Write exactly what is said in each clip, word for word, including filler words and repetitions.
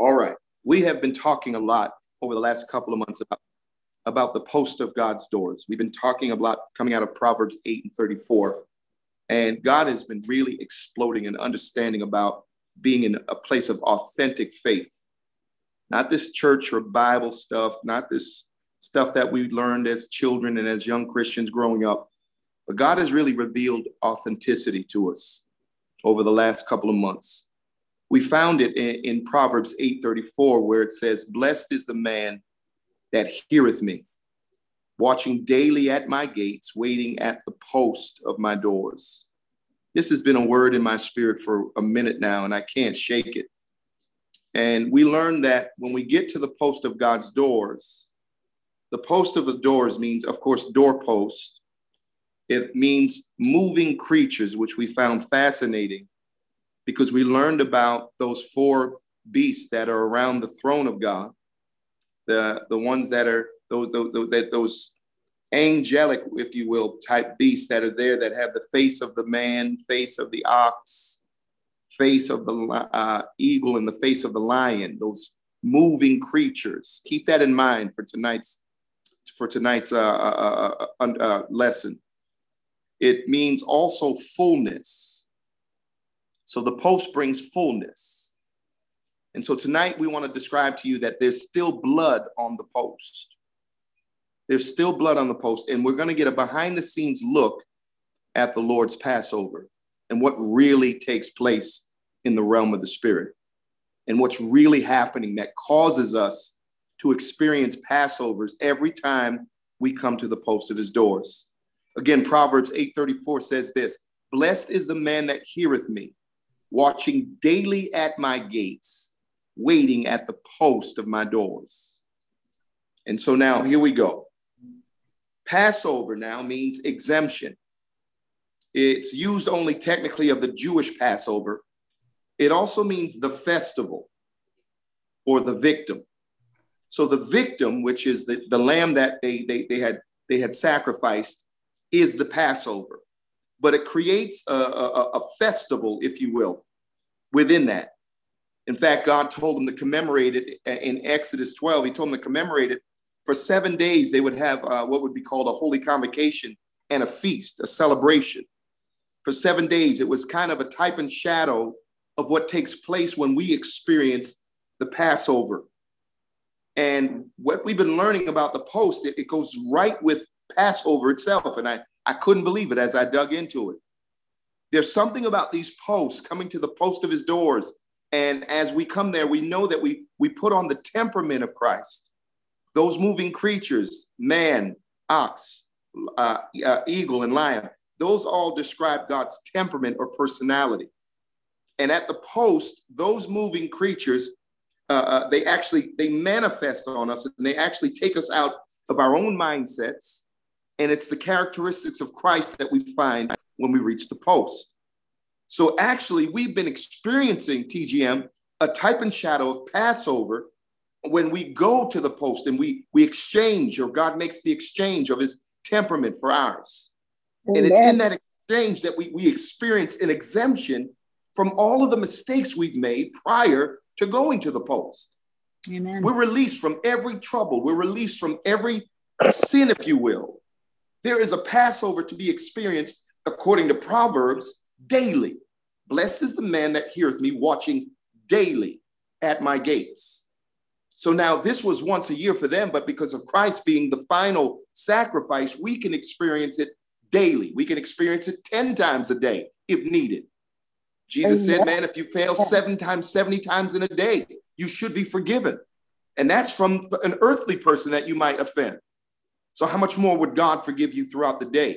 All right. We have been talking a lot over the last couple of months about, about the post of God's doors. We've been talking a lot coming out of Proverbs eight and thirty-four. And God has been really exploding and understanding about being in a place of authentic faith. Not this church or Bible stuff, not this stuff that we learned as children and as young Christians growing up. But God has really revealed authenticity to us over the last couple of months. We found it in, in Proverbs eight thirty-four, where it says, "Blessed is the man that heareth me, watching daily at my gates, waiting at the post of my doors." This has been a word in my spirit for a minute now, and I can't shake it. And we learned that when we get to the post of God's doors, the post of the doors means, of course, doorpost. It means moving creatures, which we found fascinating because we learned about those four beasts that are around the throne of God, the, the ones that are those, those, that those angelic, if you will, type beasts that are there that have the face of the man, face of the ox, face of the uh, eagle, and the face of the lion, those moving creatures. Keep that in mind for tonight's for tonight's uh, uh, uh, uh, lesson. It means also fullness. So the post brings fullness. And so tonight we want to describe to you that there's still blood on the post. There's still blood on the post, and we're going to get a behind the scenes look at the Lord's Passover and what really takes place in the realm of the spirit and what's really happening that causes us to experience Passovers every time we come to the post of his doors. Again, Proverbs eight thirty-four says this: "Blessed is the man that heareth me, watching daily at my gates, waiting at the post of my doors." And so now here we go. Passover now means exemption. It's used only technically of the Jewish Passover. It also means the festival or the victim. So the victim, which is the, the lamb that they, they, they, had, they had sacrificed, is the Passover. But it creates a, a, a festival, if you will, within that. In fact, God told them to commemorate it in Exodus twelve. He told them to commemorate it for seven days. They would have uh, what would be called a holy convocation and a feast, a celebration. For seven days, it was kind of a type and shadow of what takes place when we experience the Passover. And what we've been learning about the post, it, it goes right with Passover itself. And I, I couldn't believe it as I dug into it. There's something about these posts coming to the post of his doors. And as we come there, we know that we, we put on the temperament of Christ. Those moving creatures, man, ox, uh, uh, eagle, and lion, those all describe God's temperament or personality. And at the post, those moving creatures, uh, uh, they actually, they manifest on us and they actually take us out of our own mindsets. And it's the characteristics of Christ that we find when we reach the post. So actually, we've been experiencing, T G M, a type and shadow of Passover when we go to the post and we, we exchange, or God makes the exchange of his temperament for ours. Amen. And it's in that exchange that we, we experience an exemption from all of the mistakes we've made prior to going to the post. Amen. We're released from every trouble. We're released from every sin, if you will. There is a Passover to be experienced, according to Proverbs, daily. Blessed is the man that heareth me, watching daily at my gates. So now this was once a year for them, but because of Christ being the final sacrifice, we can experience it daily. We can experience it ten times a day if needed. Jesus said, man, if you fail seven times, seventy times in a day, you should be forgiven. And that's from an earthly person that you might offend. So how much more would God forgive you throughout the day?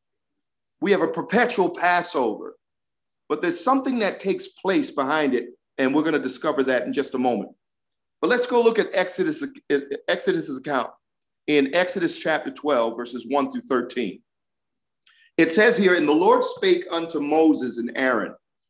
We have a perpetual Passover, but there's something that takes place behind it. And we're going to discover that in just a moment. But let's go look at Exodus, Exodus's account in Exodus chapter twelve, verses one through thirteen. It says here, "And the Lord spake unto Moses and Aaron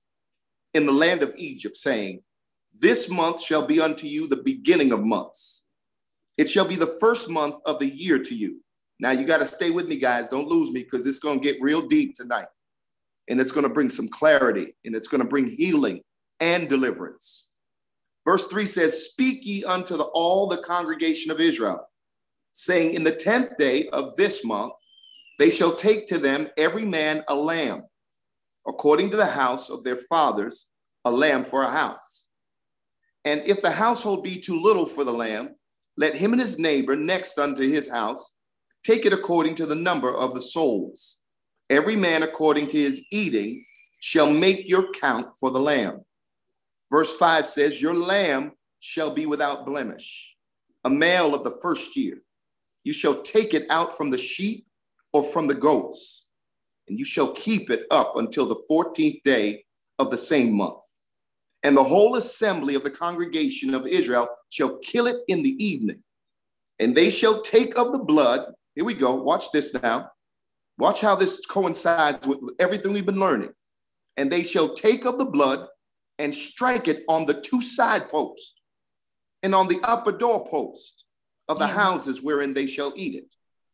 in the land of Egypt, saying, This month shall be unto you the beginning of months. It shall be the first month of the year to you." Now you got to stay with me, guys. Don't lose me, because it's going to get real deep tonight. And it's going to bring some clarity, and it's going to bring healing and deliverance. Verse three says, speak ye unto the, all the congregation of Israel, saying, in the tenth day of this month, they shall take to them every man a lamb, according to the house of their fathers, a lamb for a house. And if the household be too little for the lamb, let him and his neighbor next unto his house take it according to the number of the souls. Every man according to his eating shall make your count for the lamb. Verse five says, your lamb shall be without blemish, a male of the first year. You shall take it out from the sheep or from the goats, and you shall keep it up until the fourteenth day of the same month. And the whole assembly of the congregation of Israel shall kill it in the evening. And they shall take of the blood. Here we go. Watch this now. Watch how this coincides with everything we've been learning. And they shall take of the blood and strike it on the two side posts and on the upper doorpost of the yeah. houses wherein they shall eat it.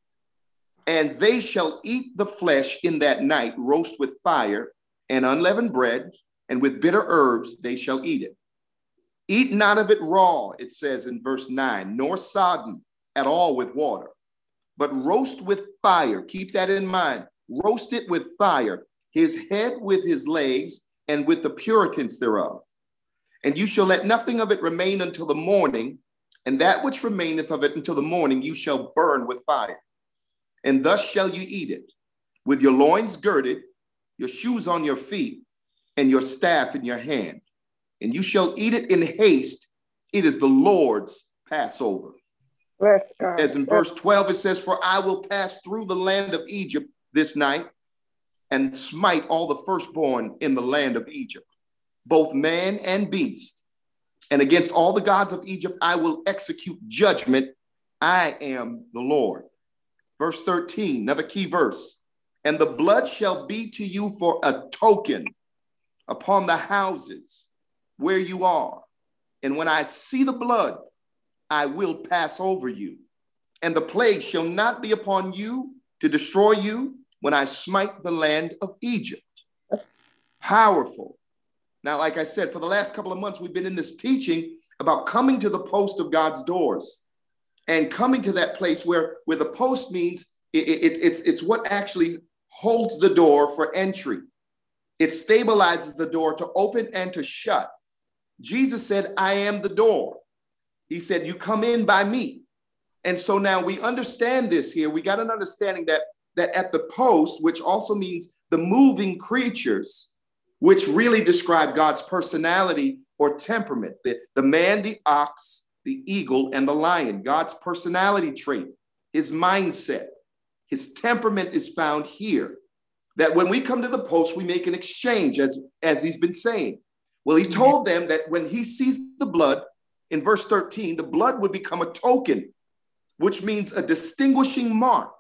And they shall eat the flesh in that night, roast with fire and unleavened bread, and with bitter herbs they shall eat it. Eat not of it raw, it says in verse nine, nor sodden at all with water, but roast with fire. Keep that in mind. Roast it with fire, his head with his legs, and with the puritans thereof. And you shall let nothing of it remain until the morning, and that which remaineth of it until the morning you shall burn with fire. And thus shall you eat it, with your loins girded, your shoes on your feet, and your staff in your hand. And you shall eat it in haste. It is the Lord's Passover. As in verse twelve, it says, for I will pass through the land of Egypt this night and smite all the firstborn in the land of Egypt, both man and beast. And against all the gods of Egypt, I will execute judgment. I am the Lord. Verse thirteen, another key verse. And the blood shall be to you for a token upon the houses where you are. And when I see the blood, I will pass over you. And the plague shall not be upon you to destroy you when I smite the land of Egypt. Powerful. Now, like I said, for the last couple of months, we've been in this teaching about coming to the post of God's doors and coming to that place where, where the post means it, it, it's, it's what actually holds the door for entry. It stabilizes the door to open and to shut. Jesus said, I am the door. He said, you come in by me. And so now we understand this here. We got an understanding that, that at the post, which also means the moving creatures, which really describe God's personality or temperament, the, the man, the ox, the eagle, and the lion, God's personality trait, his mindset, his temperament is found here. That when we come to the post, we make an exchange, as, as he's been saying. Well, he told them that when he sees the blood, in verse thirteen, the blood would become a token, which means a distinguishing mark.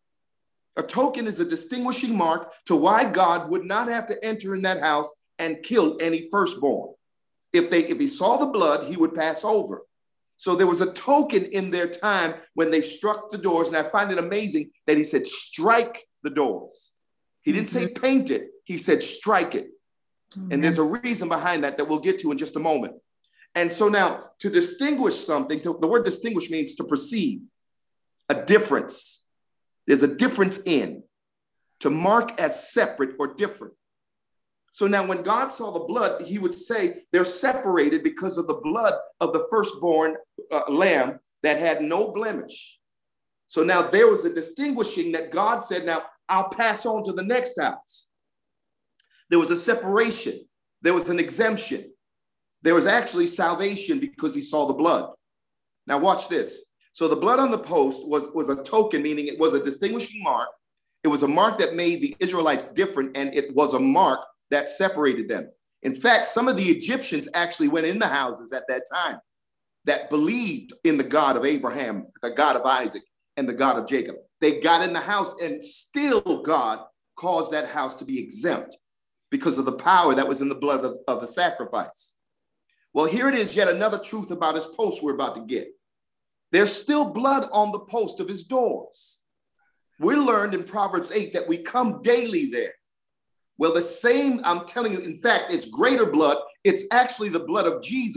A token is a distinguishing mark to why God would not have to enter in that house and kill any firstborn. If they, if he saw the blood, he would pass over. So there was a token in their time when they struck the doors. And I find it amazing that he said, strike the doors. He didn't say paint it. He said, strike it. Mm-hmm. And there's a reason behind that that we'll get to in just a moment. And so now to distinguish something, to, the word distinguish means to perceive a difference. There's a difference in, to mark as separate or different. So now when God saw the blood, he would say they're separated because of the blood of the firstborn uh, lamb that had no blemish. So now there was a distinguishing that God said, now I'll pass on to the next house. There was a separation. There was an exemption. There was actually salvation because he saw the blood. Now watch this. So the blood on the post was, was a token, meaning it was a distinguishing mark. It was a mark that made the Israelites different, and it was a mark that separated them. In fact, some of the Egyptians actually went in the houses at that time that believed in the God of Abraham, the God of Isaac, and the God of Jacob. They got in the house, and still God caused that house to be exempt because of the power that was in the blood of, of the sacrifice. Well, here it is, yet another truth about his post we're about to get. There's still blood on the post of his doors. We learned in Proverbs eight that we come daily there. Well, the same, I'm telling you, in fact, it's greater blood. It's actually the blood of Jesus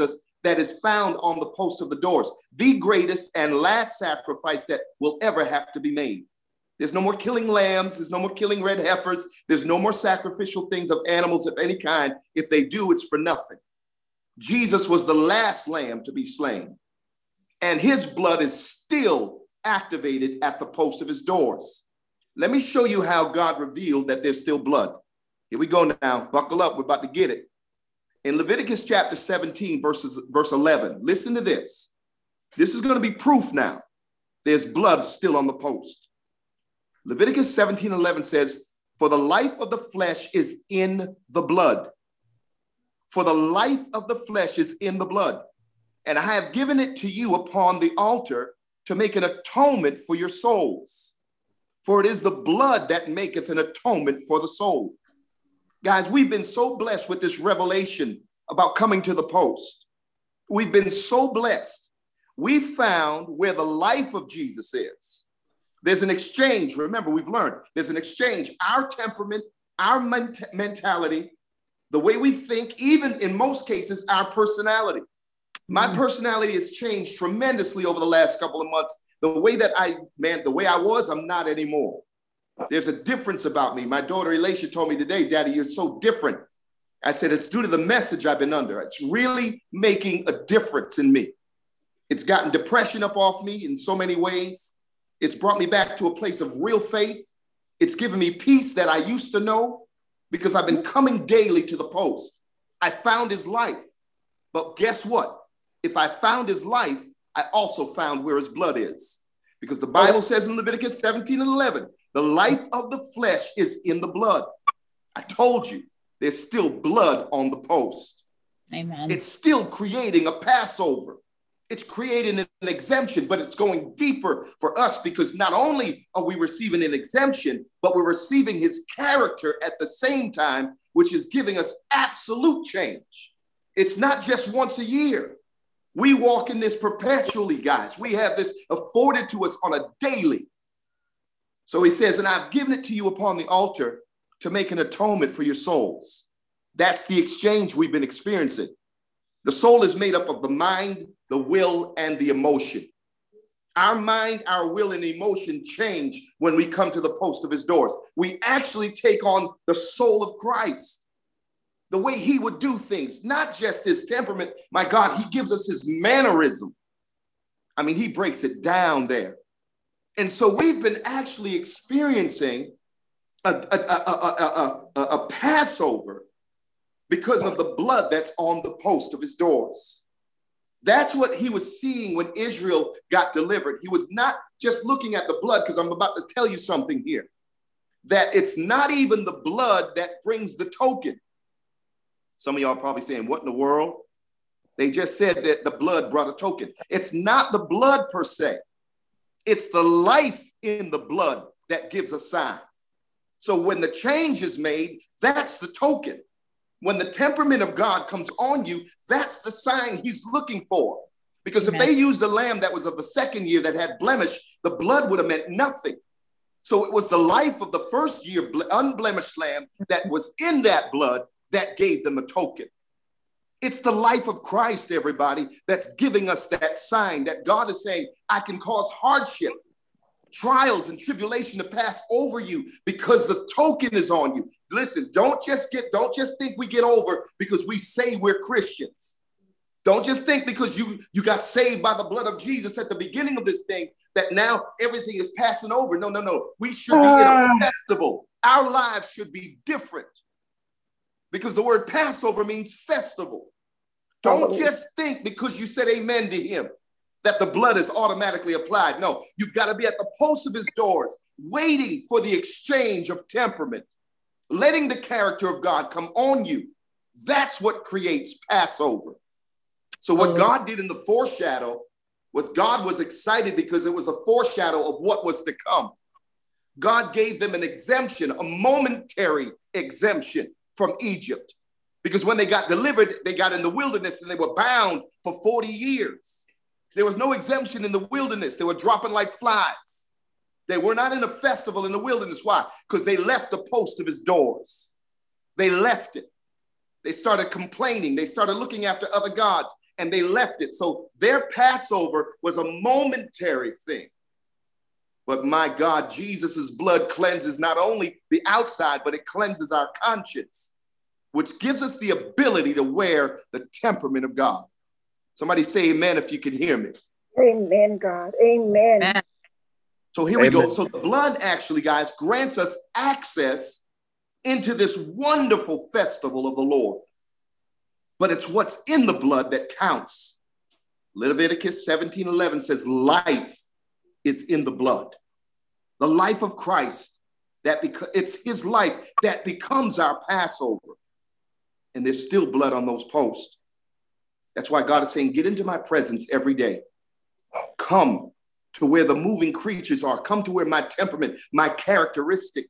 that is found on the post of the doors, the greatest and last sacrifice that will ever have to be made. There's no more killing lambs. There's no more killing red heifers. There's no more sacrificial things of animals of any kind. If they do, it's for nothing. Jesus was the last lamb to be slain, and his blood is still activated at the post of his doors. Let me show you how God revealed that there's still blood. Here we go now. Buckle up. We're about to get it. In Leviticus chapter seventeen, verses, verse eleven, listen to this. This is going to be proof now. There's blood still on the post. Leviticus seventeen eleven says, for the life of the flesh is in the blood. For the life of the flesh is in the blood. And I have given it to you upon the altar to make an atonement for your souls. For it is the blood that maketh an atonement for the soul. Guys, we've been so blessed with this revelation about coming to the post. We've been so blessed. We found where the life of Jesus is. There's an exchange. Remember, we've learned there's an exchange. Our temperament, our ment- mentality, the way we think, even in most cases, our personality. My mm-hmm. personality has changed tremendously over the last couple of months. The way that I, man, the way I was, I'm not anymore. There's a difference about me. My daughter Elisha told me today, Daddy, you're so different. I said, it's due to the message I've been under. It's really making a difference in me. It's gotten depression up off me in so many ways. It's brought me back to a place of real faith. It's given me peace that I used to know because I've been coming daily to the post. I found his life. But guess what? If I found his life, I also found where his blood is. Because the Bible says in Leviticus seventeen and eleven, the life of the flesh is in the blood. I told you, there's still blood on the post. Amen. It's still creating a Passover. It's creating an exemption, but it's going deeper for us because not only are we receiving an exemption, but we're receiving his character at the same time, which is giving us absolute change. It's not just once a year. We walk in this perpetually, guys. We have this afforded to us on a daily. So he says, and I've given it to you upon the altar to make an atonement for your souls. That's the exchange we've been experiencing. The soul is made up of the mind, the will, and the emotion. Our mind, our will, and emotion change when we come to the post of his doors. We actually take on the soul of Christ, the way he would do things, not just his temperament. My God, he gives us his mannerism. I mean, he breaks it down there. And so we've been actually experiencing a, a, a, a, a, a Passover because of the blood that's on the post of his doors. That's what he was seeing when Israel got delivered. He was not just looking at the blood, because I'm about to tell you something here, that it's not even the blood that brings the token. Some of y'all are probably saying, what in the world? They just said that the blood brought a token. It's not the blood per se. It's the life in the blood that gives a sign. So when the change is made, that's the token. When the temperament of God comes on you, that's the sign he's looking for. Because Amen. If they used a lamb that was of the second year that had blemish, the blood would have meant nothing. So it was the life of the first year unblemished lamb that was in that blood that gave them a token. It's the life of Christ, everybody, that's giving us that sign that God is saying, I can cause hardship, trials and tribulation to pass over you because the token is on you. Listen, don't just get, don't just think we get over because we say we're Christians. Don't just think because you, you got saved by the blood of Jesus at the beginning of this thing that now everything is passing over. No, no, no. We should be in a festival. Our lives should be different because the word Passover means festival. Don't just think because you said amen to him that the blood is automatically applied. No, you've got to be at the post of his doors, waiting for the exchange of temperament, letting the character of God come on you. That's what creates Passover. So what God did in the foreshadow was God was excited because it was a foreshadow of what was to come. God gave them an exemption, a momentary exemption from Egypt. Because when they got delivered, they got in the wilderness and they were bound for forty years. There was no exemption in the wilderness. They were dropping like flies. They were not in a festival in the wilderness. Why? Because they left the post of his doors. They left it. They started complaining. They started looking after other gods. and they left it. So their Passover was a momentary thing. But my God, Jesus's blood cleanses not only the outside, but it cleanses our conscience, which gives us the ability to wear the temperament of God. Somebody say amen if you can hear me. Amen, God. Amen. Amen. So here amen. we go. So the blood actually, guys, grants us access into this wonderful festival of the Lord. But it's what's in the blood that counts. Leviticus seventeen eleven says life is in the blood. The life of Christ, that beca- it's his life that becomes our Passover. And there's still blood on those posts. That's why God is saying, get into my presence every day. Come to where the moving creatures are. Come to where my temperament, my characteristic.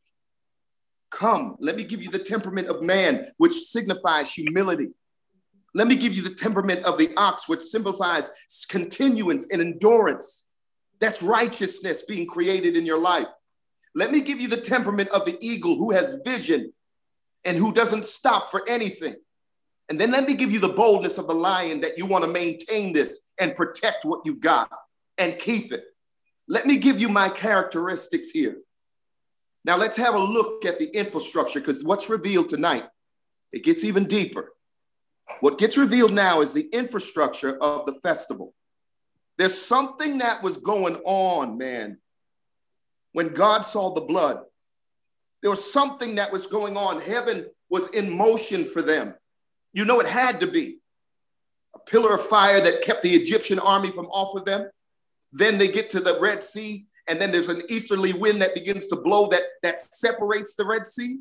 Come, let me give you the temperament of man, which signifies humility. Let me give you the temperament of the ox, which signifies continuance and endurance. That's righteousness being created in your life. Let me give you the temperament of the eagle, who has vision and who doesn't stop for anything. And then let me give you the boldness of the lion, that you want to maintain this and protect what you've got and keep it. Let me give you my characteristics here. Now let's have a look at the infrastructure, because what's revealed tonight, it gets even deeper. What gets revealed now is the infrastructure of the festival. There's something that was going on, man. When God saw the blood, there was something that was going on. Heaven was in motion for them. You know, it had to be. A pillar of fire that kept the Egyptian army from off of them. Then they get to the Red Sea, and then there's an easterly wind that begins to blow that, that separates the Red Sea.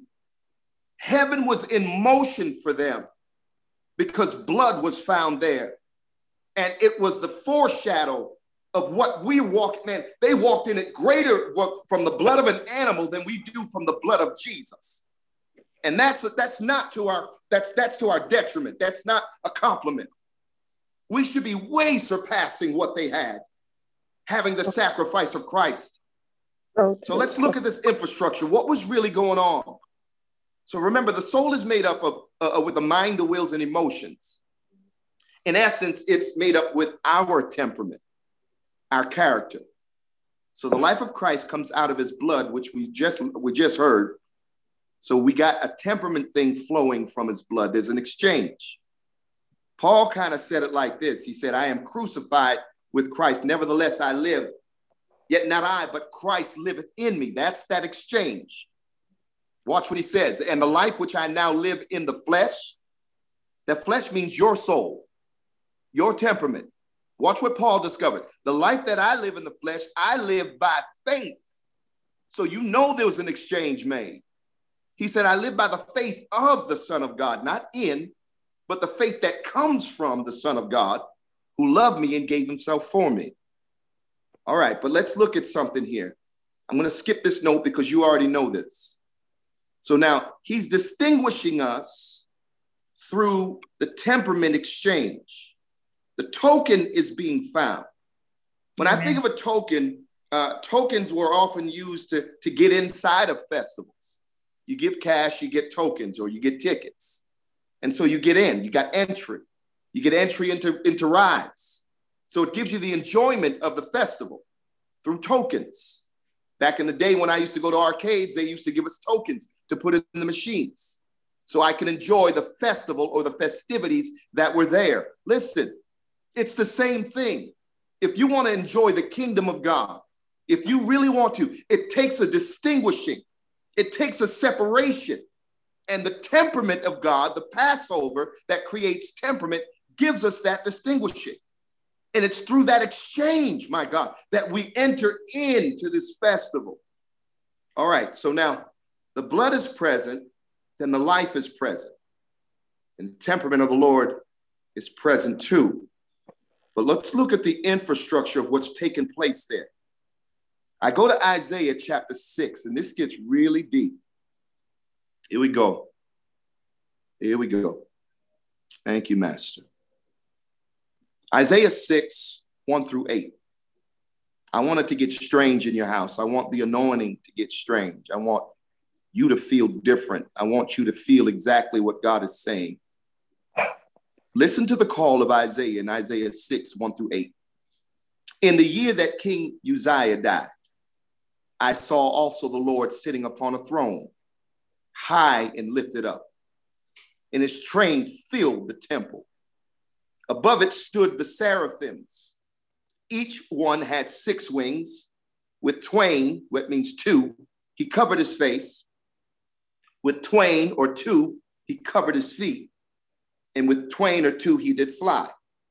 Heaven was in motion for them because blood was found there. And it was the foreshadow of what we walk, man, they walked in it greater from the blood of an animal than we do from the blood of Jesus. And that's that's not to our that's that's to our detriment. That's not a compliment. We should be way surpassing what they had, having the sacrifice of Christ. So let's look at this infrastructure. What was really going on? So remember, the soul is made up of uh, with the mind, the wills, and emotions. In essence, it's made up with our temperament, our character. So the life of Christ comes out of his blood, which we just we just heard. So we got a temperament thing flowing from his blood. There's an exchange. Paul kind of said it like this. He said, I am crucified with Christ. Nevertheless, I live. Yet not I, but Christ liveth in me. That's that exchange. Watch what he says. And the life which I now live in the flesh, the flesh means your soul, your temperament. Watch what Paul discovered. The life that I live in the flesh, I live by faith. So you know there was an exchange made. He said, I live by the faith of the Son of God, not in, but the faith that comes from the Son of God, who loved me and gave himself for me. All right, but let's look at something here. I'm going to skip this note because you already know this. So now he's distinguishing us through the temperament exchange. The token is being found. When Amen. I think of a token, uh, tokens were often used to, to get inside of festivals. You give cash, you get tokens, or you get tickets. And so you get in, you got entry. You get entry into, into rides. So it gives you the enjoyment of the festival through tokens. Back in the day when I used to go to arcades, they used to give us tokens to put in the machines so I can enjoy the festival or the festivities that were there. Listen, it's the same thing. If you want to enjoy the kingdom of God, if you really want to, it takes a distinguishing, it takes a separation. And the temperament of God, the Passover that creates temperament, gives us that distinguishing. And it's through that exchange, my God, that we enter into this festival. All right, so now the blood is present, then the life is present. And the temperament of the Lord is present too. But let's look at the infrastructure of what's taking place there. I go to Isaiah chapter six, and this gets really deep. Here we go. Here we go. Thank you, Master. Isaiah six, one through eight. I want it to get strange in your house. I want the anointing to get strange. I want you to feel different. I want you to feel exactly what God is saying. Listen to the call of Isaiah in Isaiah six, one through eight. In the year that King Uzziah died, I saw also the Lord sitting upon a throne, high and lifted up, and his train filled the temple. Above it stood the seraphims. Each one had six wings. With twain, what means two, he covered his face. With twain or two, he covered his feet. And with twain or two, he did fly.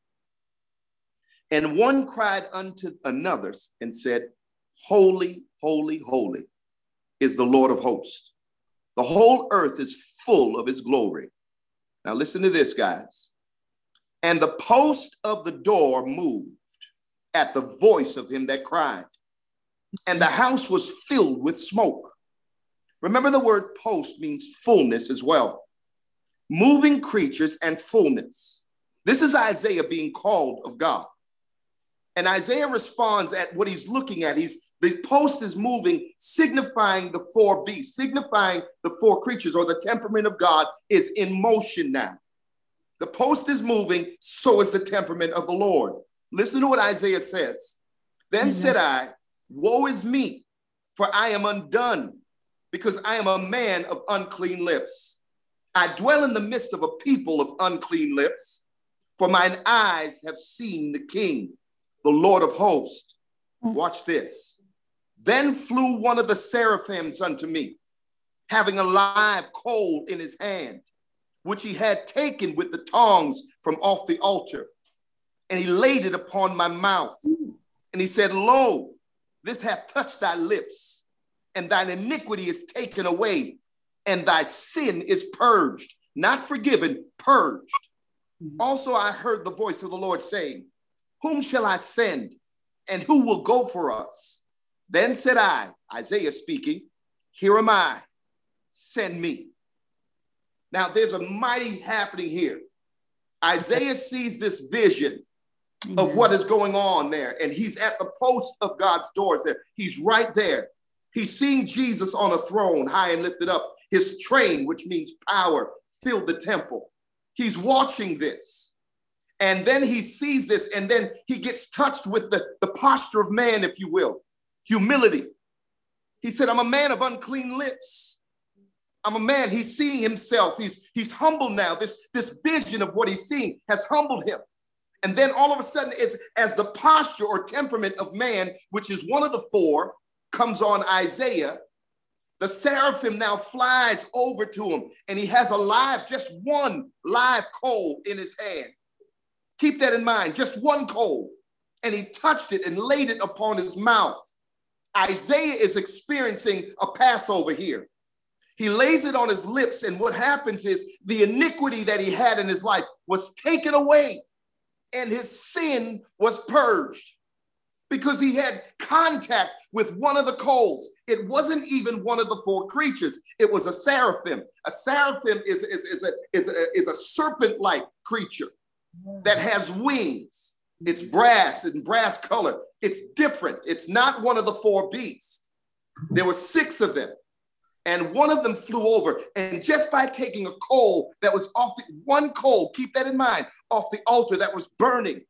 And one cried unto another and said, Holy, holy, holy is the Lord of hosts. The whole earth is full of his glory. Now listen to this, guys. And the post of the door moved at the voice of him that cried, and the house was filled with smoke. Remember, the word post means fullness as well. Moving creatures and fullness. This is Isaiah being called of God. And Isaiah responds at what he's looking at. He's the post is moving, signifying the four beasts, signifying the four creatures, or the temperament of God is in motion now. The post is moving, so is the temperament of the Lord. Listen to what Isaiah says. Then mm-hmm. said I, woe is me, for I am undone, because I am a man of unclean lips. I dwell in the midst of a people of unclean lips, for mine eyes have seen the King, the Lord of hosts. Watch this. Then flew one of the seraphims unto me, having a live coal in his hand, which he had taken with the tongs from off the altar. And he laid it upon my mouth. And he said, Lo, this hath touched thy lips, and thine iniquity is taken away, and thy sin is purged, not forgiven, purged. Mm-hmm. Also I heard the voice of the Lord saying, Whom shall I send, and who will go for us? Then said I, Isaiah speaking, Here am I, send me. Now there's a mighty happening here. Isaiah sees this vision of what is going on there, and he's at the post of God's doors there. He's right there. He's seeing Jesus on a throne, high and lifted up. His train, which means power, filled the temple. He's watching this. And then he sees this, and then he gets touched with the, the posture of man, if you will, humility. He said, I'm a man of unclean lips. I'm a man. He's seeing himself. He's, he's humbled now. This, this vision of what he's seeing has humbled him. And then all of a sudden, as, as the posture or temperament of man, which is one of the four, comes on Isaiah, the seraphim now flies over to him, and he has a live, just one live coal in his hand. Keep that in mind, just one coal. And he touched it and laid it upon his mouth. Isaiah is experiencing a Passover here. He lays it on his lips, and what happens is the iniquity that he had in his life was taken away, and his sin was purged because he had contact with one of the coals. It wasn't even one of the four creatures. It was a seraphim. A seraphim is, is, is, a, is, a, is a serpent-like creature that has wings. It's brass and brass color. It's different. It's not one of the four beasts. There were six of them, and one of them flew over. And just by taking a coal that was off the, one coal, keep that in mind, off the altar that was burning,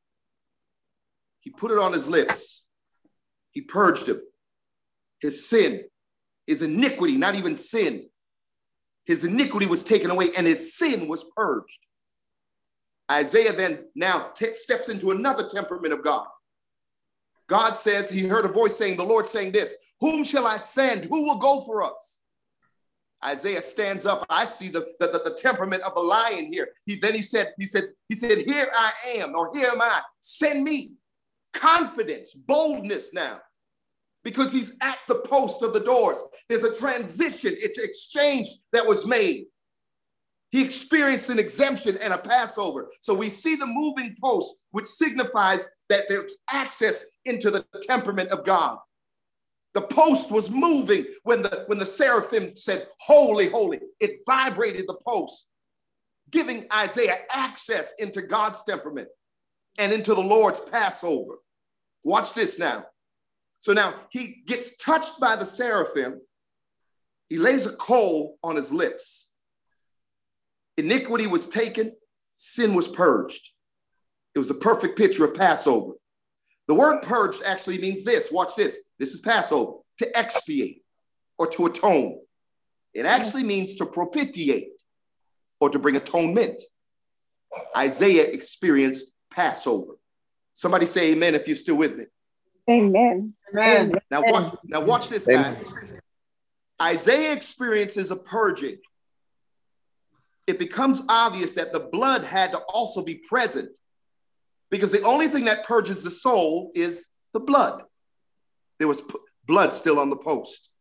he put it on his lips. He purged him. His sin, his iniquity, not even sin. His iniquity was taken away, and his sin was purged. Isaiah then now t- steps into another temperament of God. God says, he heard a voice saying, the Lord saying this, whom shall I send? Who will go for us? Isaiah stands up. I see the, the, the, the temperament of a lion here. He then he said, he said, he said, here I am, or here am I. Send me. Confidence, boldness now, because he's at the post of the doors. There's a transition. It's an exchange that was made. He experienced an exemption and a Passover. So we see the moving post, which signifies that there's access into the temperament of God. The post was moving when the, when the seraphim said, holy, holy. It vibrated the post, giving Isaiah access into God's temperament and into the Lord's Passover. Watch this now. So now he gets touched by the seraphim. He lays a coal on his lips. Iniquity was taken, sin was purged. It was the perfect picture of Passover. The word purged actually means this. Watch this. This is Passover, to expiate or to atone. It actually means to propitiate or to bring atonement. Isaiah experienced Passover. Somebody say amen if you're still with me. Amen. Amen. Now watch, now watch this, guys. Amen. Isaiah experiences a purging. It becomes obvious that the blood had to also be present, because the only thing that purges the soul is the blood. There was p- blood still on the post.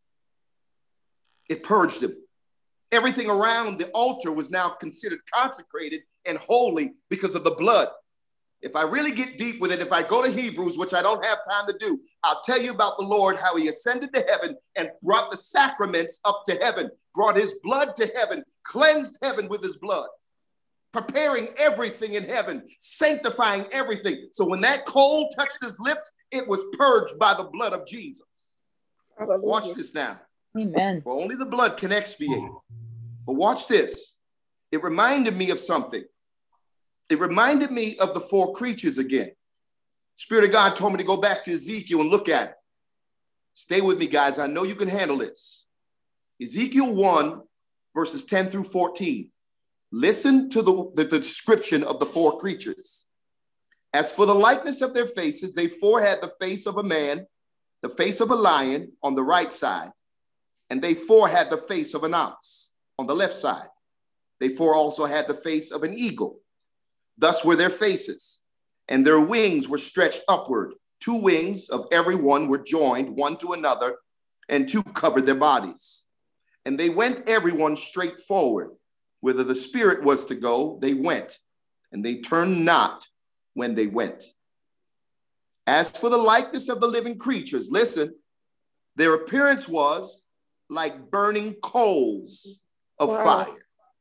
It purged him. Everything around the altar was now considered consecrated and holy because of the blood. If I really get deep with it, if I go to Hebrews, which I don't have time to do, I'll tell you about the Lord, how he ascended to heaven and brought the sacraments up to heaven, brought his blood to heaven, cleansed heaven with his blood, preparing everything in heaven, sanctifying everything. So when that coal touched his lips, it was purged by the blood of Jesus. Hallelujah. Watch this now. Amen. For only the blood can expiate. But watch this. It reminded me of something. It reminded me of the four creatures again. Spirit of God told me to go back to Ezekiel and look at it. Stay with me, guys. I know you can handle this. Ezekiel one, verses ten through fourteen. Listen to the, the, the description of the four creatures. As for the likeness of their faces, they four had the face of a man, the face of a lion on the right side, and they four had the face of an ox on the left side. They four also had the face of an eagle. Thus were their faces, and their wings were stretched upward. Two wings of every one were joined one to another, and two covered their bodies. And they went everyone straight forward. Whither the spirit was to go, they went, and they turned not when they went. As for the likeness of the living creatures, listen, their appearance was like burning coals of wow. fire.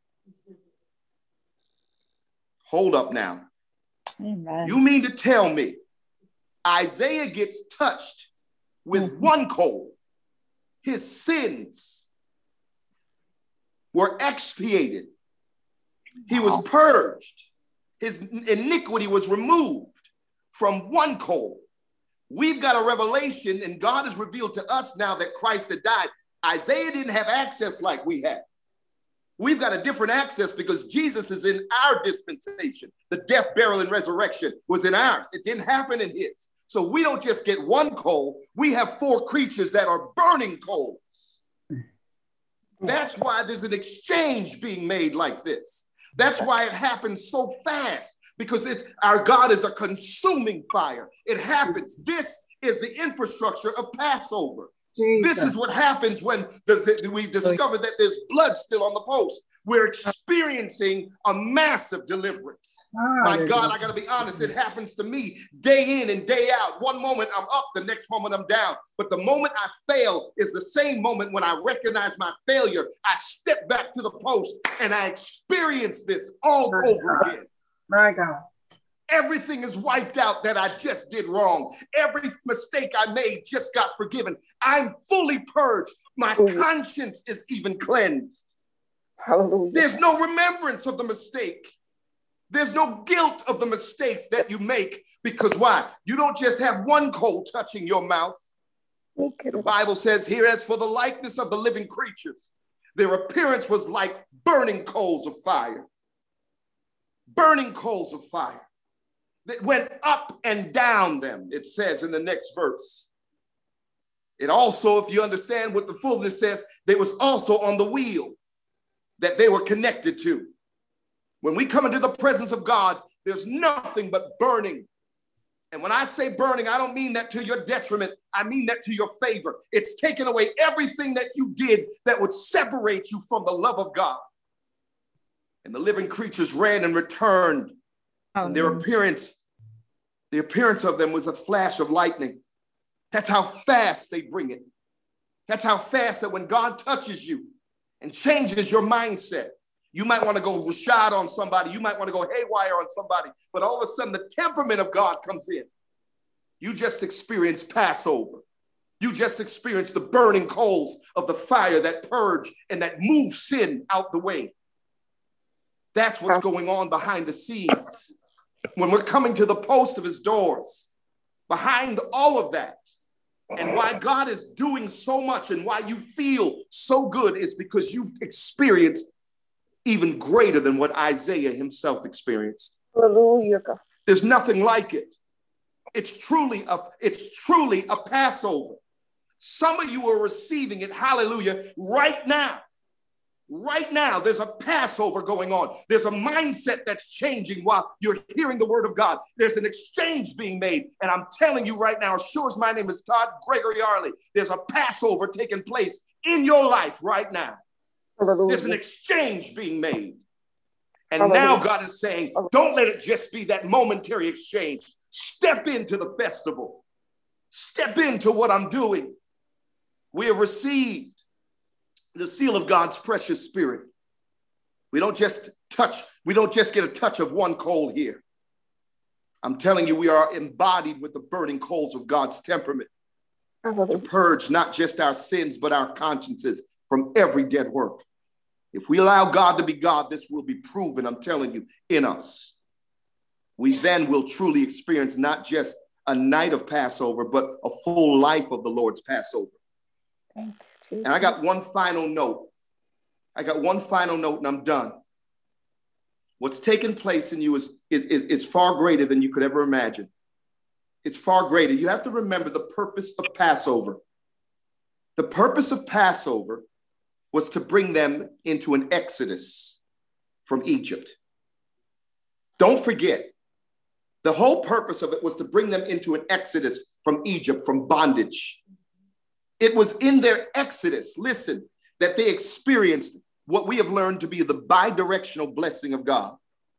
Hold up now. Amen. You mean to tell me Isaiah gets touched with mm-hmm. one coal? His sins were expiated. He was purged. His iniquity was removed from one coal. We've got a revelation, and God has revealed to us now that Christ had died. Isaiah didn't have access like we have. We've got a different access because Jesus is in our dispensation. The death, burial, and resurrection was in ours. It didn't happen in his. So we don't just get one coal. We have four creatures that are burning coals. That's why there's an exchange being made like this. That's why it happens so fast, because it's, our God is a consuming fire. It happens. This is the infrastructure of Passover. Jesus. This is what happens when the, the, we discover that there's blood still on the post. We're experiencing a massive deliverance. Ah, My God, I got to be honest. It happens to me day in and day out. One moment I'm up, the next moment I'm down. But the moment I fail is the same moment when I recognize my failure. I step back to the post and I experience this all My over God. again. My God. Everything is wiped out that I just did wrong. Every mistake I made just got forgiven. I'm fully purged. My conscience is even cleansed. Hallelujah. There's no remembrance of the mistake. There's no guilt of the mistakes that you make, because why? You don't just have one coal touching your mouth. The Bible says here, as for the likeness of the living creatures, their appearance was like burning coals of fire. Burning coals of fire that went up and down them, it says in the next verse. It also, if you understand what the fullness says, there was also on the wheel that they were connected to. When we come into the presence of God, there's nothing but burning. And when I say burning, I don't mean that to your detriment. I mean that to your favor. It's taken away everything that you did that would separate you from the love of God. And the living creatures ran and returned. Oh, and their appearance, the appearance of them was a flash of lightning. That's how fast they bring it. That's how fast that when God touches you and changes your mindset, you might want to go Rashad on somebody. You might want to go haywire on somebody. But all of a sudden, the temperament of God comes in. You just experienced Passover. You just experienced the burning coals of the fire that purge and that move sin out the way. That's what's going on behind the scenes. When we're coming to the post of his doors, behind all of that, and why God is doing so much and why you feel so good is because you've experienced even greater than what Isaiah himself experienced. Hallelujah, God. There's nothing like it. It's truly a, it's truly a Passover. Some of you are receiving it, hallelujah, right now. Right now, there's a Passover going on. There's a mindset that's changing while you're hearing the word of God. There's an exchange being made. And I'm telling you right now, as sure as my name is Todd Gregory Arley, there's a Passover taking place in your life right now. Hallelujah. There's an exchange being made. And Hallelujah. now God is saying, don't let it just be that momentary exchange. Step into the festival. Step into what I'm doing. We have received the seal of God's precious spirit. We don't just touch, we don't just get a touch of one coal here. I'm telling you, we are embodied with the burning coals of God's temperament to purge not just our sins, but our consciences from every dead work. If we allow God to be God, this will be proven, I'm telling you, in us. We then will truly experience not just a night of Passover, but a full life of the Lord's Passover. Thank you, And I got one final note. I got one final note and I'm done. What's taking place in you is, is, is, is far greater than you could ever imagine. It's far greater. You have to remember the purpose of Passover. The purpose of Passover was to bring them into an exodus from Egypt. Don't forget, the whole purpose of it was to bring them into an exodus from Egypt, from bondage. It was in their exodus, listen, that they experienced what we have learned to be the bi-directional blessing of God.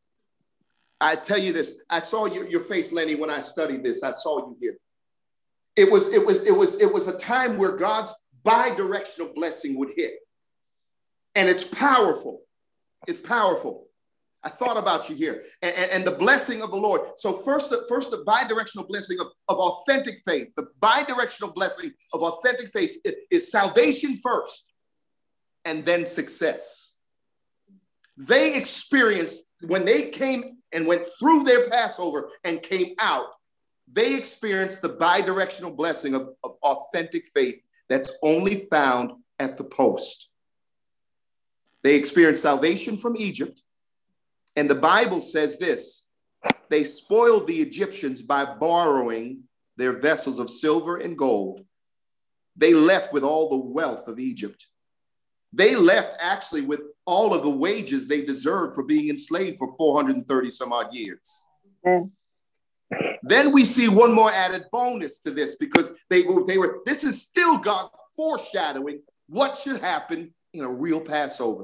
I tell you this, I saw your, your face, Lenny, when I studied this. I saw you here. It was, it was, it was, it was a time where God's bi-directional blessing would hit. And it's powerful. It's powerful. I thought about you here. And, and, and the blessing of the Lord. So first, first the bi-directional blessing of, of authentic faith. The bi-directional blessing of authentic faith is, is salvation first and then success. They experienced, when they came and went through their Passover and came out, they experienced the bi-directional blessing of, of authentic faith that's only found at the post. They experienced salvation from Egypt. And the Bible says this: they spoiled the Egyptians by borrowing their vessels of silver and gold. They left with all the wealth of Egypt. They left actually with all of the wages they deserved for being enslaved for four hundred thirty some odd years. Amen. Then we see one more added bonus to this, because they were, they were, this is still God foreshadowing what should happen in a real Passover.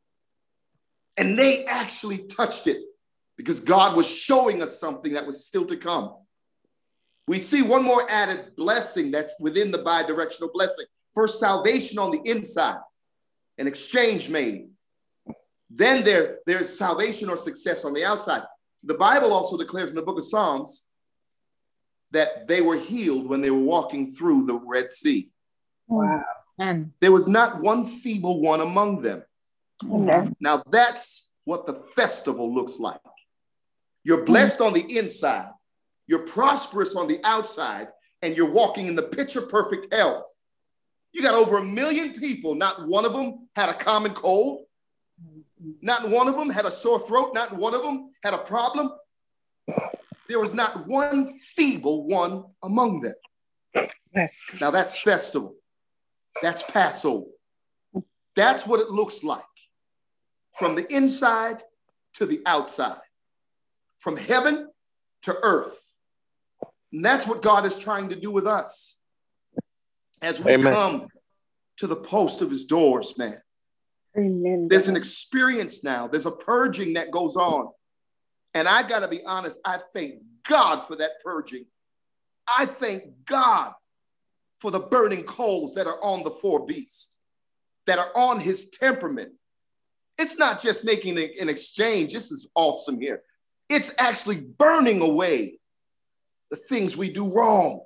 And they actually touched it because God was showing us something that was still to come. We see one more added blessing that's within the bi-directional blessing. First, salvation on the inside, an exchange made. Then there, there's salvation or success on the outside. The Bible also declares in the book of Psalms that they were healed when they were walking through the Red Sea. Wow. Amen. There was not one feeble one among them. Amen. Now that's what the festival looks like. You're blessed on the inside, you're prosperous on the outside, and you're walking in the picture perfect health. You got over a million people. Not one of them had a common cold. Not one of them had a sore throat. Not one of them had a problem. There was not one feeble one among them. Yes. Now that's festival. That's Passover. That's what it looks like. From the inside to the outside. From heaven to earth. And that's what God is trying to do with us. As we Amen. come to the post of his doors, man. Amen. There's an experience now. There's a purging that goes on. And I got to be honest, I thank God for that purging. I thank God for the burning coals that are on the four beasts, that are on his temperament. It's not just making an exchange. This is awesome here. It's actually burning away the things we do wrong.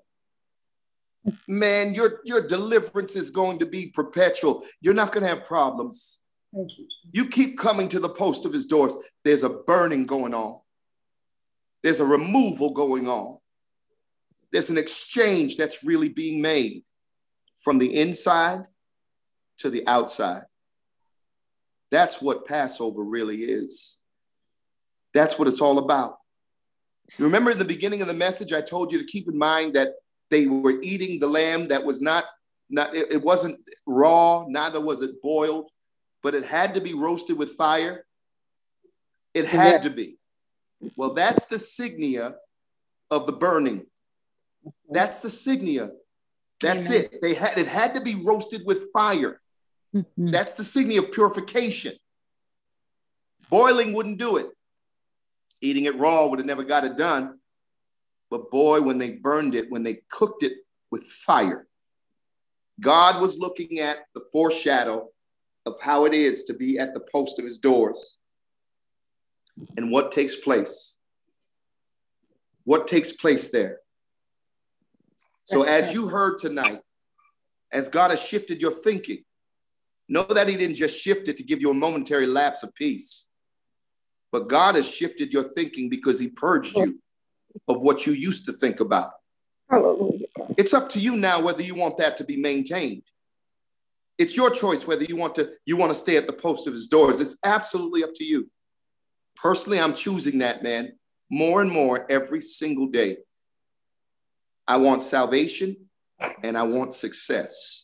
Man, your, your deliverance is going to be perpetual. You're not going to have problems. Thank you. You keep coming to the post of his doors. There's a burning going on. There's a removal going on. There's an exchange that's really being made from the inside to the outside. That's what Passover really is. That's what it's all about. You remember in the beginning of the message, I told you to keep in mind that they were eating the lamb that was not, not it, it wasn't raw, neither was it boiled, but it had to be roasted with fire. It had yeah. to be. Well, that's the signia of the burning. That's the signia. That's Amen. it. They had it had to be roasted with fire. Mm-hmm. That's the signia of purification. Boiling wouldn't do it. Eating it raw would have never got it done. But boy, when they burned it, when they cooked it with fire, God was looking at the foreshadow of how it is to be at the post of his doors. And what takes place? What takes place there? So as you heard tonight, as God has shifted your thinking, know that he didn't just shift it to give you a momentary lapse of peace, but God has shifted your thinking because he purged you of what you used to think about. Hallelujah. It's up to you now whether you want that to be maintained. It's your choice whether you want to you want to stay at the post of his doors. It's absolutely up to you. Personally, I'm choosing that, man, more and more every single day. I want salvation and I want success.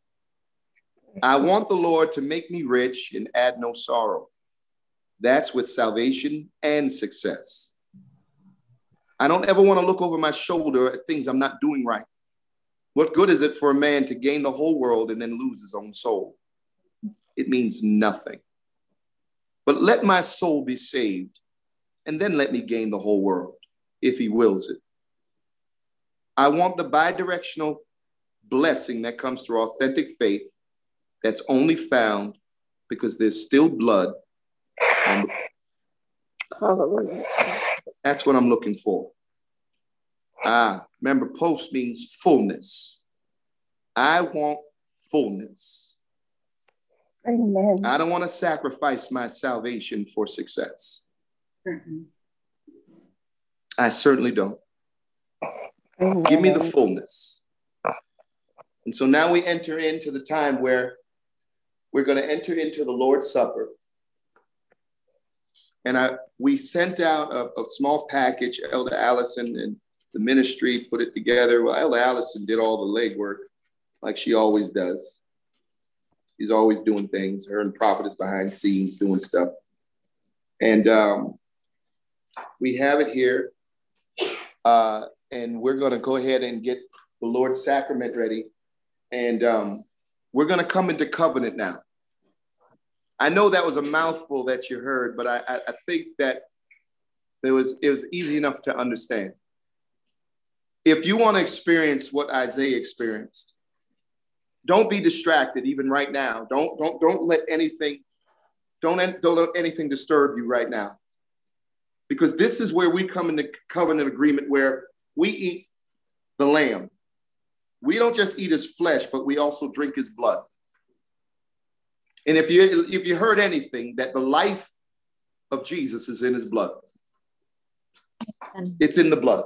I want the Lord to make me rich and add no sorrow. That's with salvation and success. I don't ever want to look over my shoulder at things I'm not doing right. What good is it for a man to gain the whole world and then lose his own soul? It means nothing. But let my soul be saved, and then let me gain the whole world, if he wills it. I want the bidirectional blessing that comes through authentic faith that's only found because there's still blood on the Hallelujah. That's what I'm looking for. Ah, remember, post means fullness. I want fullness. Amen. I don't want to sacrifice my salvation for success. Mm-hmm. I certainly don't. Amen. Give me the fullness. And so now we enter into the time where we're going to enter into the Lord's Supper. And I, we sent out a, a small package. Elder Allison and the ministry put it together. Well, Elder Allison did all the legwork like she always does. She's always doing things. Her and Prophet is behind scenes doing stuff. And um, we have it here. Uh, and we're going to go ahead and get the Lord's sacrament ready. And um, we're going to come into covenant now. I know that was a mouthful that you heard, but I, I, I think that there was, it was easy enough to understand. If you want to experience what Isaiah experienced, don't be distracted even right now. Don't, don't, don't let anything, don't, don't let anything disturb you right now. Because this is where we come into covenant agreement where we eat the lamb. We don't just eat his flesh, but we also drink his blood. And if you if you heard anything, that the life of Jesus is in his blood. It's in the blood.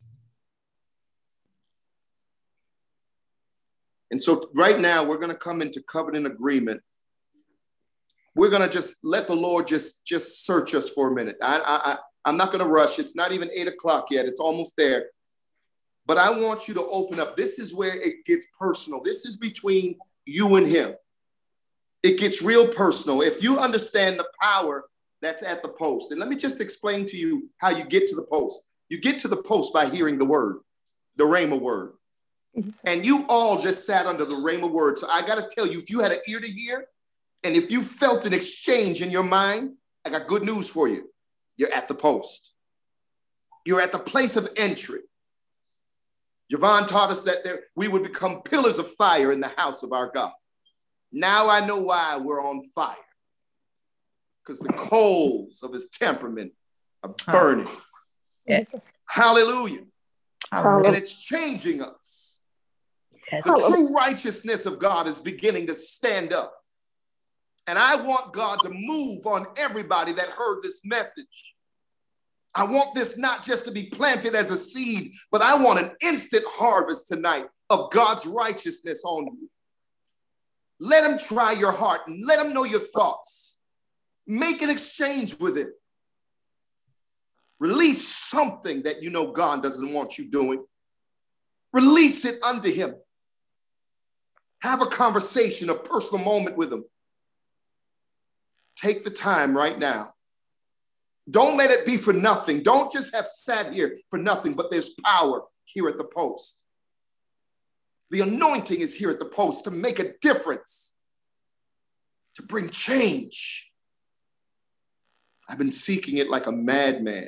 And so right now we're going to come into covenant agreement. We're going to just let the Lord just, just search us for a minute. I, I, I, I'm not going to rush. It's not even eight o'clock yet. It's almost there. But I want you to open up. This is where it gets personal. This is between you and him. It gets real personal. If you understand the power that's at the post, and let me just explain to you how you get to the post. You get to the post by hearing the word, the Rhema word. And you all just sat under the Rhema word. So I got to tell you, if you had an ear to hear, and if you felt an exchange in your mind, I got good news for you. You're at the post. You're at the place of entry. Javon taught us that there, we would become pillars of fire in the house of our God. Now I know why we're on fire. Because the coals of his temperament are burning. Yes. Hallelujah. Hallelujah. And it's changing us. Yes. The true righteousness of God is beginning to stand up. And I want God to move on everybody that heard this message. I want this not just to be planted as a seed, but I want an instant harvest tonight of God's righteousness on you. Let him try your heart and let him know your thoughts. Make an exchange with him. Release something that you know God doesn't want you doing. Release it unto him. Have a conversation, a personal moment with him. Take the time right now. Don't let it be for nothing. Don't just have sat here for nothing, but there's power here at the post. The anointing is here at the post to make a difference, to bring change. I've been seeking it like a madman.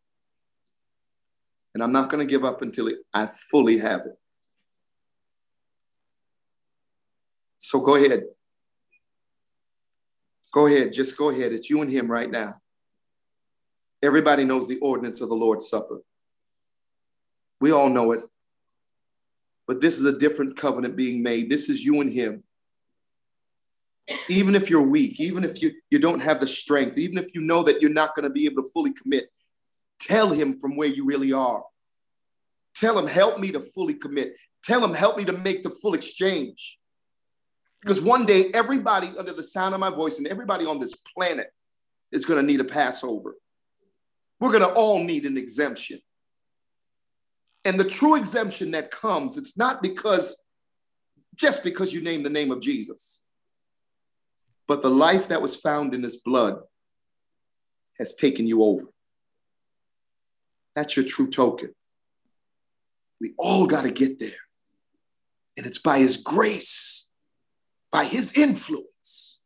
And I'm not going to give up until I fully have it. So go ahead. Go ahead. Just go ahead. It's you and him right now. Everybody knows the ordinance of the Lord's Supper. We all know it. But this is a different covenant being made. This is you and him. Even if you're weak, even if you, you don't have the strength, even if you know that you're not going to be able to fully commit, tell him from where you really are. Tell him, help me to fully commit. Tell him, help me to make the full exchange. Because one day, everybody under the sound of my voice and everybody on this planet is going to need a Passover. We're going to all need an exemption. And the true exemption that comes, it's not because, just because you name the name of Jesus, but the life that was found in his blood has taken you over. That's your true token. We all got to get there. And it's by his grace, by his influence.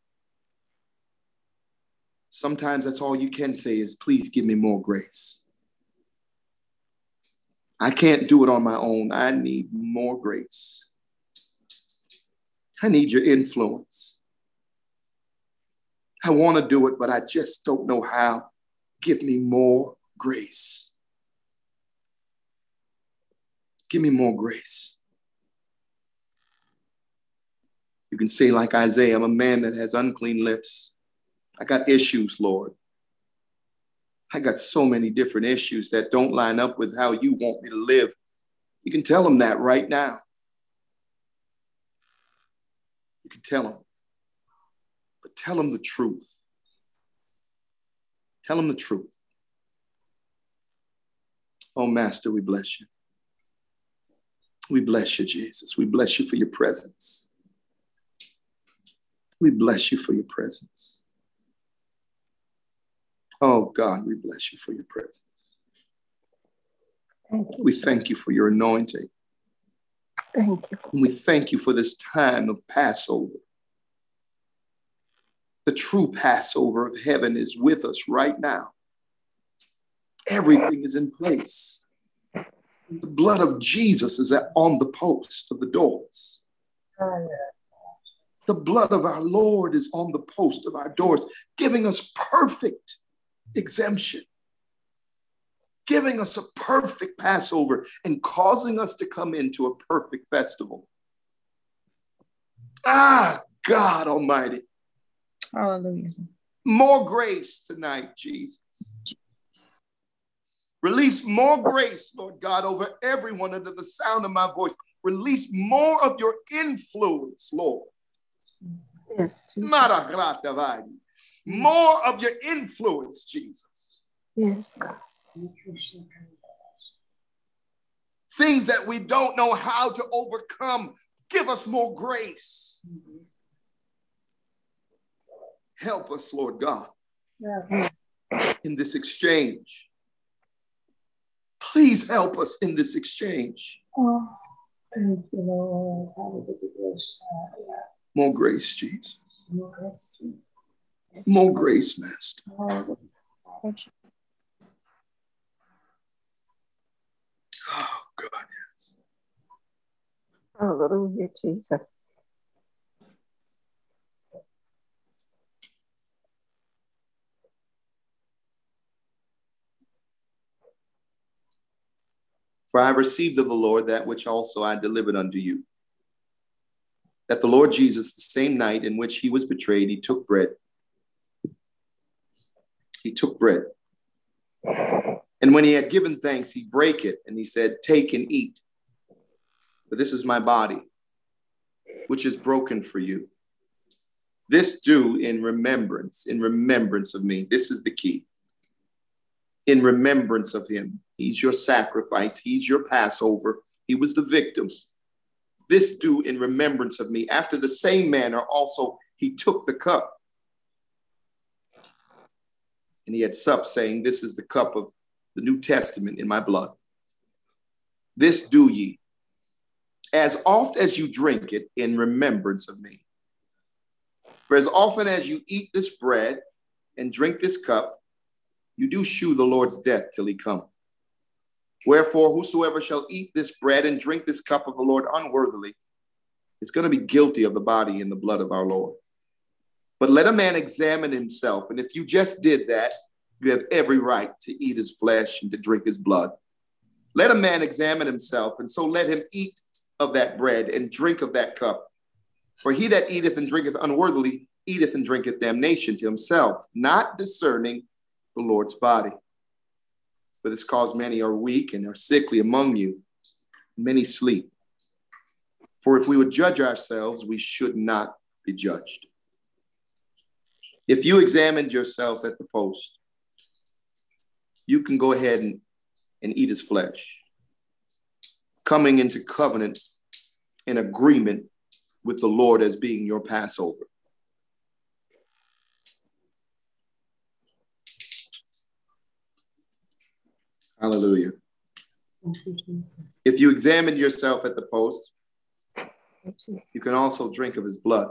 Sometimes that's all you can say is, please give me more grace. I can't do it on my own. I need more grace. I need your influence. I want to do it, but I just don't know how. Give me more grace. Give me more grace. You can say like Isaiah, I'm a man that has unclean lips. I got issues, Lord. I got so many different issues that don't line up with how you want me to live. You can tell him that right now. You can tell him. But tell him the truth. Tell him the truth. Oh, Master, we bless you. We bless you, Jesus. We bless you for your presence. We bless you for your presence. Oh, God, we bless you for your presence. Thank you. We thank you for your anointing. Thank you. And we thank you for this time of Passover. The true Passover of heaven is with us right now. Everything is in place. The blood of Jesus is on the post of the doors. The blood of our Lord is on the post of our doors, giving us perfect exemption, giving us a perfect Passover and causing us to come into a perfect festival. Ah, God Almighty. Hallelujah. More grace tonight, Jesus. Release more grace, Lord God, over everyone under the sound of my voice. Release more of your influence, Lord. Yes, Jesus. More of your influence, Jesus. Yes, God. Things that we don't know how to overcome. Give us more grace. Help us, Lord God, in this exchange. Please help us in this exchange. Oh, thank you, Lord. More grace, Jesus. More grace, Jesus. More grace, Master. Oh, Oh, God, yes. hallelujah, Jesus. For I received of the Lord that which also I delivered unto you, that the Lord Jesus, the same night in which he was betrayed, he took bread. He took bread. And when he had given thanks, he brake it and he said, take and eat. For this is my body, which is broken for you. This do in remembrance, in remembrance of me. This is the key. In remembrance of him. He's your sacrifice. He's your Passover. He was the victim. This do in remembrance of me. After the same manner also he took the cup. And he had supped, saying, this is the cup of the New Testament in my blood. This do ye, as oft as you drink it, in remembrance of me. For as often as you eat this bread and drink this cup, you do shew the Lord's death till he come. Wherefore, whosoever shall eat this bread and drink this cup of the Lord unworthily is going to be guilty of the body and the blood of our Lord. But let a man examine himself. And if you just did that, you have every right to eat his flesh and to drink his blood. Let a man examine himself, and so let him eat of that bread and drink of that cup. For he that eateth and drinketh unworthily eateth and drinketh damnation to himself, not discerning the Lord's body. For this cause many are weak and are sickly among you. Many sleep. For if we would judge ourselves, we should not be judged. If you examined yourself at the post, you can go ahead and, and eat his flesh, coming into covenant in agreement with the Lord as being your Passover. Hallelujah. If you examine yourself at the post, you can also drink of his blood.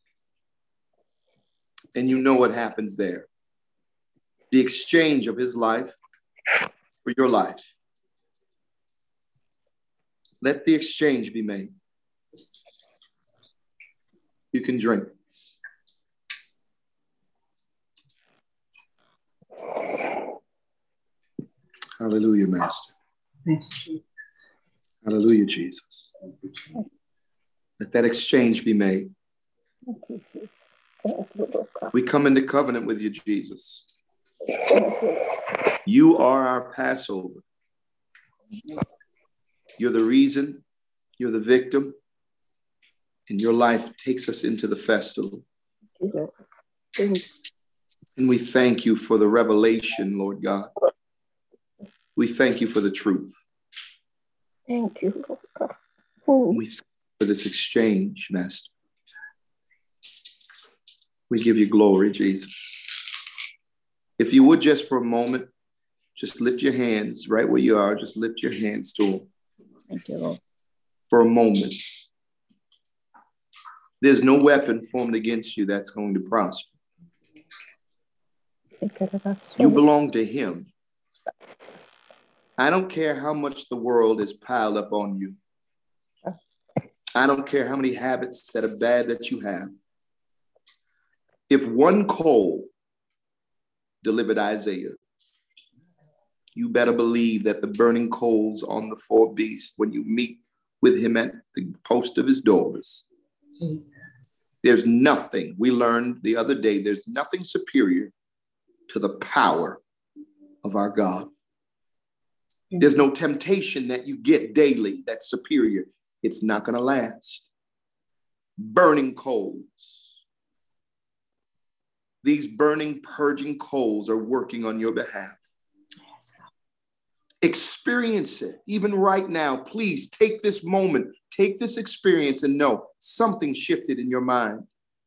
And you know what happens there. The exchange of his life for your life. Let the exchange be made. You can drink. Hallelujah, Master. Hallelujah, Jesus. Let that exchange be made. We come into covenant with you, Jesus. You are our Passover. You're the reason, you're the victim, and your life takes us into the festival. And we thank you for the revelation, Lord God. We thank you for the truth. Thank you, Lord God. We thank you for this exchange, Master. We give you glory, Jesus. If you would just for a moment, just lift your hands right where you are. Just lift your hands to him. Thank you, Lord. For a moment. There's no weapon formed against you that's going to prosper. You belong to him. I don't care how much the world is piled up on you. I don't care how many habits that are bad that you have. If one coal delivered Isaiah, you better believe that the burning coals on the four beasts, when you meet with him at the post of his doors, Jesus. There's nothing, we learned the other day, there's nothing superior to the power of our God. There's no temptation that you get daily that's superior. It's not going to last. Burning coals. These burning, purging coals are working on your behalf. Experience it. Even right now, please take this moment, take this experience and know something shifted in your mind.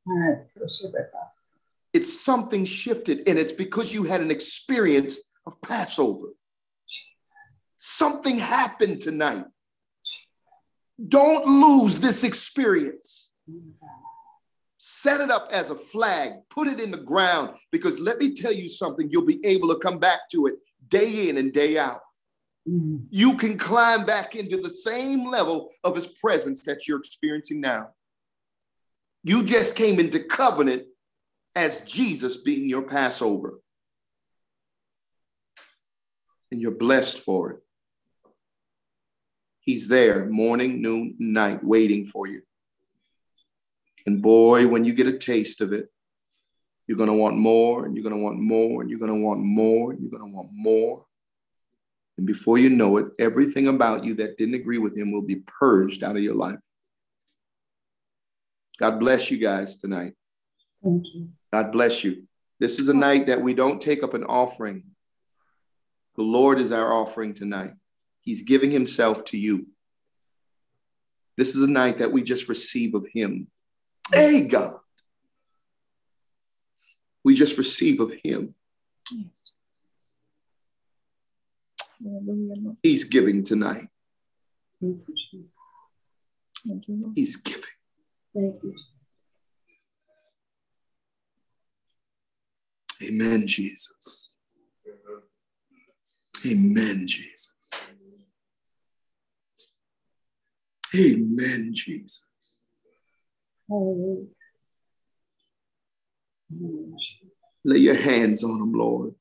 It's something shifted, and it's because you had an experience of Passover. Something happened tonight. Don't lose this experience. Set it up as a flag. Put it in the ground, because let me tell you something. You'll be able to come back to it day in and day out. Mm-hmm. You can climb back into the same level of his presence that you're experiencing now. You just came into covenant as Jesus being your Passover. And you're blessed for it. He's there morning, noon, night, waiting for you. And boy, when you get a taste of it, you're going to want more, and you're going to want more, and you're going to want more, and you're going to want more. And before you know it, everything about you that didn't agree with him will be purged out of your life. God bless you guys tonight. Thank you. God bless you. This is a night that we don't take up an offering. The Lord is our offering tonight. He's giving himself to you. This is a night that we just receive of him. Hey, God. We just receive of him. Hallelujah. He's giving tonight. Thank you, Jesus. Thank you, Lord. He's giving. Thank you. Amen, Jesus. Amen, Jesus. Amen, Jesus. Hallelujah. Hallelujah. Lay your hands on them, Lord.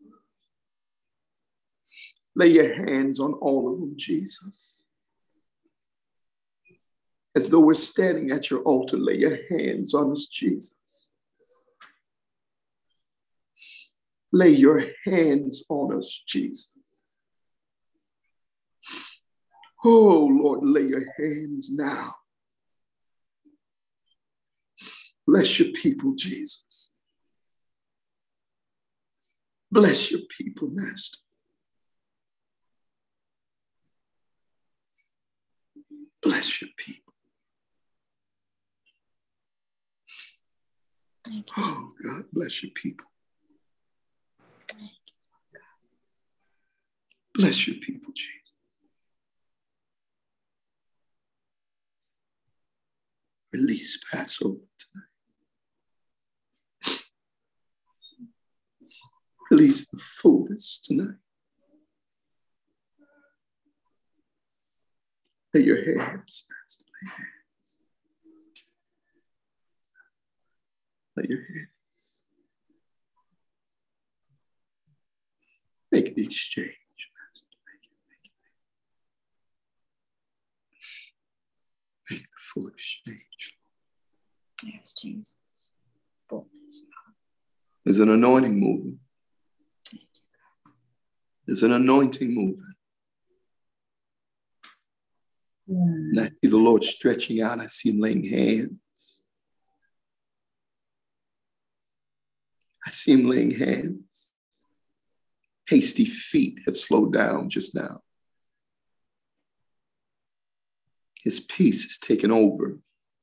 Lay your hands on all of them, Jesus. As though we're standing at your altar, lay your hands on us, Jesus. Lay your hands on us, Jesus. Oh, Lord, lay your hands now. Bless your people, Jesus. Bless your people, Master. Bless your people. Thank you. Oh, God, bless your people. Bless your people, Jesus. Release Passover tonight. Release the fullness tonight. Lay your hands, Master. Lay your hands. Lay your hands. Make the exchange, Master. Make it, make it, make it. Make the full exchange. Yes, Jesus. Fullness. There's an anointing moving. There's an anointing moving. And I see the Lord stretching out. I see him laying hands. I see him laying hands. Hasty feet have slowed down just now. His peace is taken over.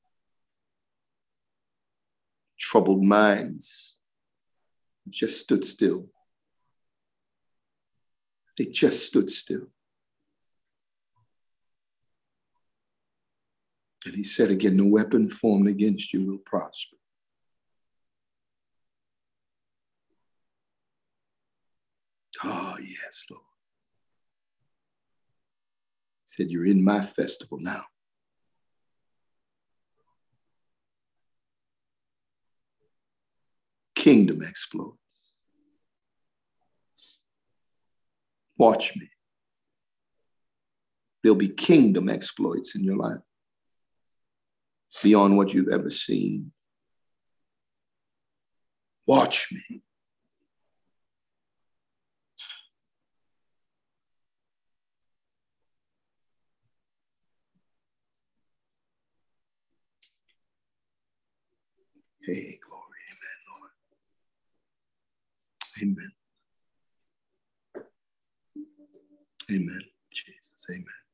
Troubled minds just stood still. They just stood still. And he said again, no weapon formed against you will prosper. Oh, yes, Lord. He said, you're in my festival now. Kingdom explodes. Watch me. There'll be kingdom exploits in your life beyond what you've ever seen. Watch me. Hey, glory. Amen, Lord. Amen. Amen. Jesus. Amen.